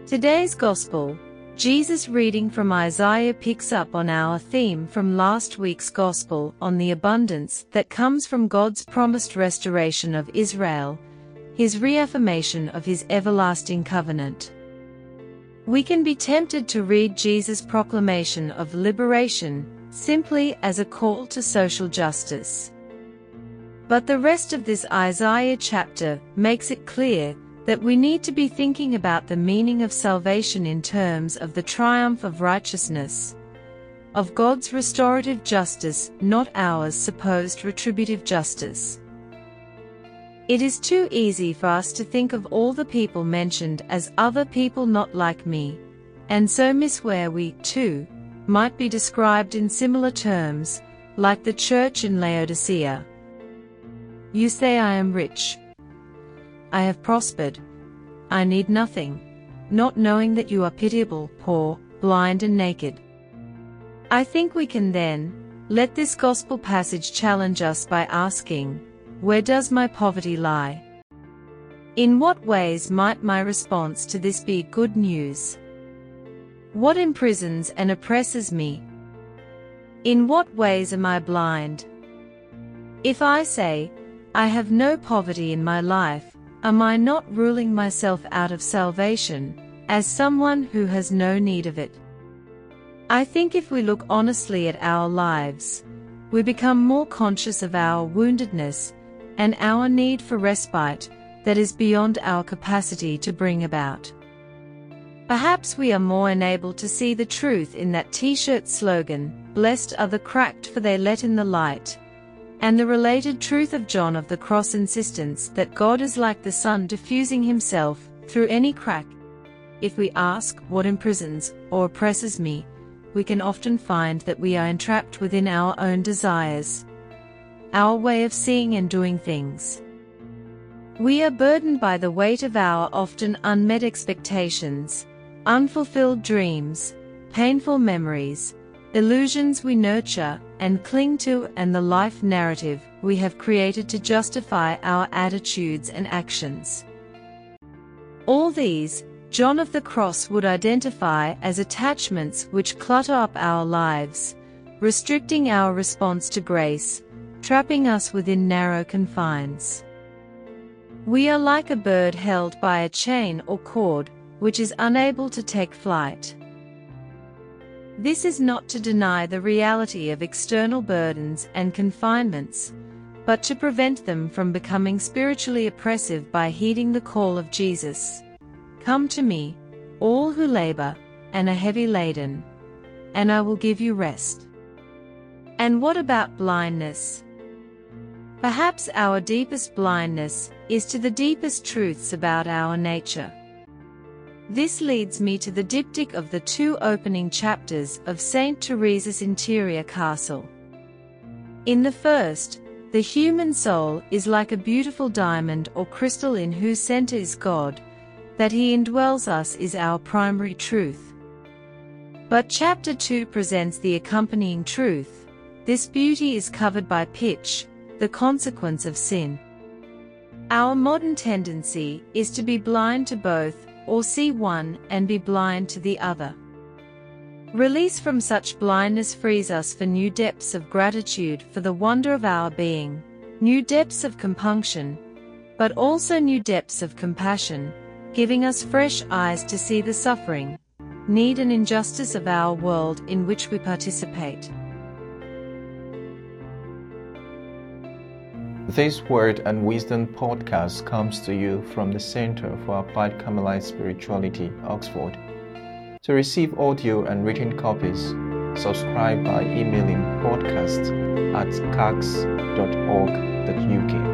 Today's Gospel, Jesus' reading from Isaiah picks up on our theme from last week's Gospel on the abundance that comes from God's promised restoration of Israel, His reaffirmation of His everlasting covenant. We can be tempted to read Jesus' proclamation of liberation simply as a call to social justice. But the rest of this Isaiah chapter makes it clear that we need to be thinking about the meaning of salvation in terms of the triumph of righteousness, of God's restorative justice, not ours supposed retributive justice. It is too easy for us to think of all the people mentioned as other people not like me, and so miss where we, too, might be described in similar terms, like the church in Laodicea. You say I am rich. I have prospered. I need nothing, not knowing that you are pitiable, poor, blind and naked. I think we can then let this gospel passage challenge us by asking, where does my poverty lie? In what ways might my response to this be good news? What imprisons and oppresses me? In what ways am I blind? If I say, I have no poverty in my life, am I not ruling myself out of salvation, as someone who has no need of it? I think if we look honestly at our lives, we become more conscious of our woundedness and our need for respite that is beyond our capacity to bring about. Perhaps we are more enabled to see the truth in that t-shirt slogan, "Blessed are the cracked for they let in the light," and the related truth of John of the Cross insistence that God is like the sun diffusing Himself through any crack. If we ask what imprisons or oppresses me, we can often find that we are entrapped within our own desires, our way of seeing and doing things. We are burdened by the weight of our often unmet expectations, unfulfilled dreams, painful memories, illusions we nurture and cling to, and the life narrative we have created to justify our attitudes and actions. All these, John of the Cross would identify as attachments which clutter up our lives, restricting our response to grace, trapping us within narrow confines. We are like a bird held by a chain or cord, which is unable to take flight. This is not to deny the reality of external burdens and confinements, but to prevent them from becoming spiritually oppressive by heeding the call of Jesus. Come to me, all who labor and are heavy laden, and I will give you rest. And what about blindness? Perhaps our deepest blindness is to the deepest truths about our nature. This leads me to the diptych of the two opening chapters of Saint Teresa's Interior Castle. In the first, the human soul is like a beautiful diamond or crystal in whose center is God, that He indwells us is our primary truth. But chapter 2 presents the accompanying truth: this beauty is covered by pitch, the consequence of sin. Our modern tendency is to be blind to both, or see one and be blind to the other. Release from such blindness frees us for new depths of gratitude for the wonder of our being, new depths of compunction, but also new depths of compassion, giving us fresh eyes to see the suffering, need and injustice of our world in which we participate. This Word and Wisdom podcast comes to you from the Center for Applied Carmelite Spirituality, Oxford. To receive audio and written copies, subscribe by emailing podcast@cax.org.uk.